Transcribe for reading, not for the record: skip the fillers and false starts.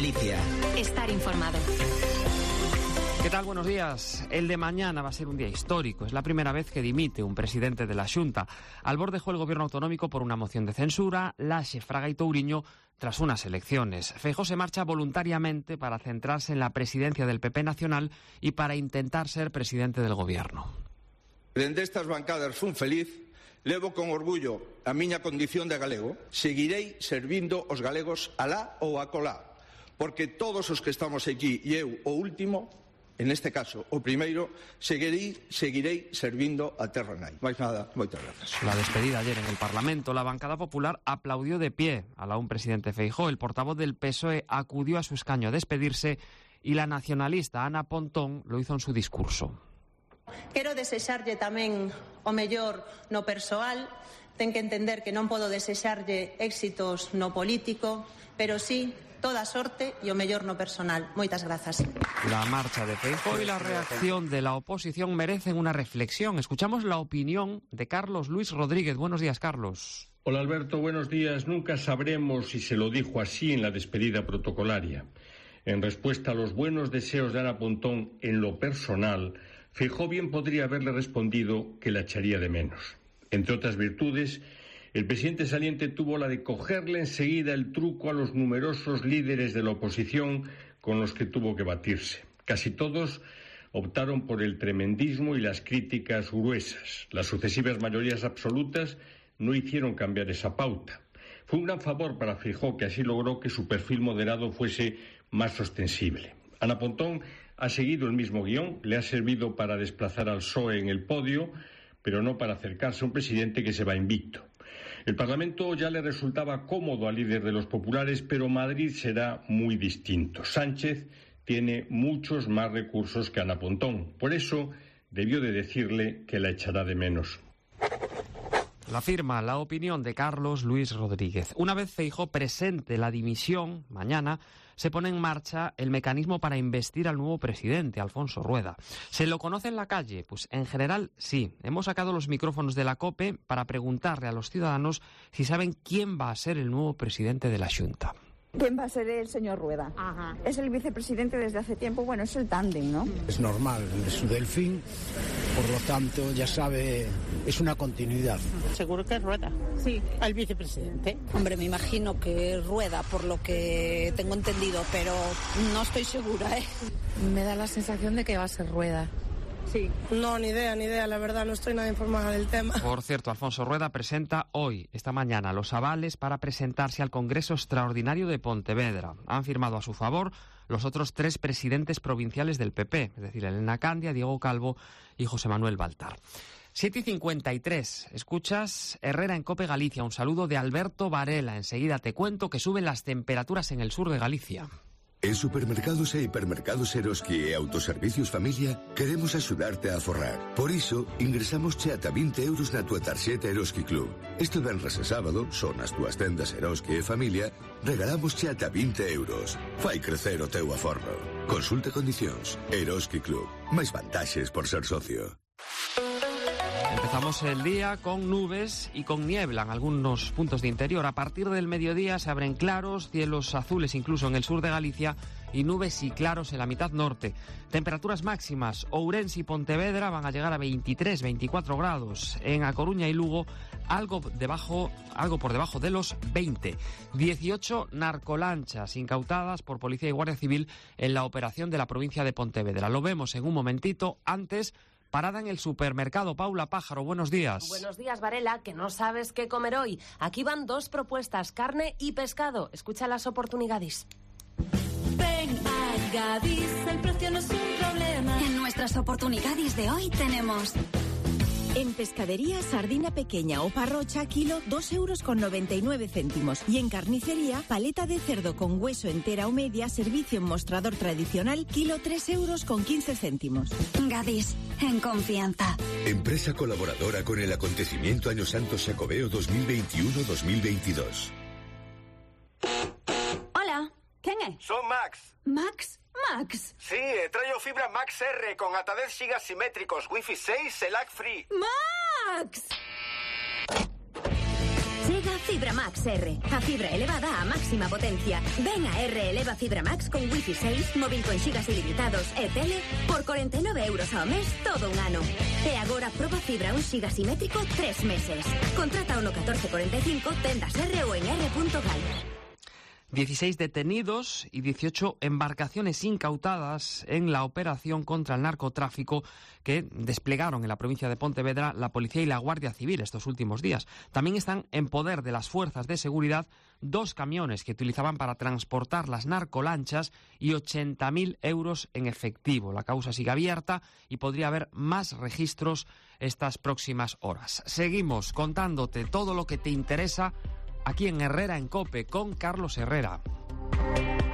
Galicia. Estar informado. ¿Qué tal? Buenos días. El de mañana va a ser un día histórico. Es la primera vez que dimite un presidente de la Xunta. Albor dejó el gobierno autonómico por una moción de censura, Laxe, Fraga y Touriño tras unas elecciones. Feijóo se marcha voluntariamente para centrarse en la presidencia del PP nacional y para intentar ser presidente del gobierno. Dende estas bancadas fun feliz, levo con orgullo a miña condición de galego. Seguirei servindo os galegos alá ou acolá, porque todos os que estamos aquí, e eu o último, en este caso, o primeiro, seguirei servindo a terra nai. Mais nada, moitas grazas. La despedida ayer en el Parlamento, la bancada popular aplaudió de pie a un presidente Feijóo. El portavoz del PSOE acudió a su escaño a despedirse y la nacionalista Ana Pontón lo hizo en su discurso. Quero desexarlle tamén o mellor no persoal. Ten que entender que non podo desexarlle éxitos no político, pero sí toda sorte e o mellor no personal. Moitas grazas. La marcha de Feijóo y la reacción de la oposición merecen una reflexión. Escuchamos la opinión de Carlos Luis Rodríguez. Buenos días, Carlos. Hola, Alberto, buenos días. Nunca sabremos si se lo dijo así en la despedida protocolaria. En respuesta a los buenos deseos de Ana Pontón en lo personal, Feijóo bien podría haberle respondido que la echaría de menos. Entre otras virtudes, el presidente saliente tuvo la de cogerle enseguida el truco a los numerosos líderes de la oposición con los que tuvo que batirse. Casi todos optaron por el tremendismo y las críticas gruesas. Las sucesivas mayorías absolutas no hicieron cambiar esa pauta. Fue un gran favor para Feijóo que así logró que su perfil moderado fuese más ostensible. Ana Pontón ha seguido el mismo guión, le ha servido para desplazar al PSOE en el podio, pero no para acercarse a un presidente que se va invicto. El Parlamento ya le resultaba cómodo al líder de los populares, pero Madrid será muy distinto. Sánchez tiene muchos más recursos que Ana Pontón. Por eso debió de decirle que la echará de menos. La firma, la opinión de Carlos Luis Rodríguez. Una vez Feijóo presente la dimisión, mañana, se pone en marcha el mecanismo para investir al nuevo presidente, Alfonso Rueda. ¿Se lo conoce en la calle? Pues en general sí. Hemos sacado los micrófonos de la COPE para preguntarle a los ciudadanos si saben quién va a ser el nuevo presidente de la Xunta. ¿Quién va a ser el señor Rueda? Ajá. Es el vicepresidente desde hace tiempo, bueno, es el tándem, ¿no? Es normal, es su delfín, por lo tanto, ya sabe, es una continuidad. Seguro que es Rueda. Sí. Al vicepresidente. Hombre, me imagino que es Rueda, por lo que tengo entendido, pero no estoy segura, ¿eh? Me da la sensación de que va a ser Rueda. Sí. No, ni idea, la verdad, no estoy nada informada del tema. Por cierto, Alfonso Rueda presenta hoy, esta mañana, los avales para presentarse al Congreso Extraordinario de Pontevedra. Han firmado a su favor los otros 3 presidentes provinciales del PP, es decir, Elena Candia, Diego Calvo y José Manuel Baltar. 7:53, escuchas Herrera en COPE Galicia. Un saludo de Alberto Varela. Enseguida te cuento que suben las temperaturas en el sur de Galicia. En Supermercados e Hipermercados Eroski e Autoservicios Familia queremos axudarte a aforrar. Por iso, ingresamos ata 20 euros na túa tarxeta Eroski Club. Este venres e sábado, son as túas tendas Eroski e Familia, regalamos ata 20 euros. Fai crecer o teu aforro. Consulta condicións. Eroski Club. Máis vantaxes por ser socio. Empezamos el día con nubes y con niebla en algunos puntos de interior. A partir del mediodía se abren claros, cielos azules incluso en el sur de Galicia y nubes y claros en la mitad norte. Temperaturas máximas, Ourense y Pontevedra van a llegar a 23, 24 grados. En A Coruña y Lugo algo por debajo de los 20. 18 narcolanchas incautadas por Policía y Guardia Civil en la operación de la provincia de Pontevedra. Lo vemos en un momentito. Antes, parada en el supermercado. Paula Pájaro, buenos días. Buenos días, Varela, que no sabes qué comer hoy. Aquí van 2 propuestas, carne y pescado. Escucha las oportunidades. Ven a Gadis, el precio no es un problema. En nuestras oportunidades de hoy tenemos... En pescadería, sardina pequeña o parrocha, kilo, 2,99 €. Y en carnicería, paleta de cerdo con hueso entera o media, servicio en mostrador tradicional, kilo, 3,15 €. Gadis, en confianza. Empresa colaboradora con el acontecimiento Año Santo Xacobeo 2021-2022. Hola, quen é? Son Max. Max? Max? Sí, traio fibra Max R con ata 10 gigas simétricos, Wi-Fi 6 e lag free. Max! Chega Fibra Max R. A fibra elevada a máxima potencia. Ven a R Eleva Fibra Max con Wi-Fi 6, móvil con xigas ilimitados e tele por 49 euros ao mes todo un ano. E agora proba fibra 1 xiga simétrico 3 meses. Contrata o no 1445, tendas R ou en r.gal. 16 detenidos y 18 embarcaciones incautadas en la operación contra el narcotráfico que desplegaron en la provincia de Pontevedra la Policía y la Guardia Civil estos últimos días. También están en poder de las fuerzas de seguridad 2 camiones que utilizaban para transportar las narcolanchas y 80.000 euros en efectivo. La causa sigue abierta y podría haber más registros estas próximas horas. Seguimos contándote todo lo que te interesa aquí en Herrera en COPE con Carlos Herrera.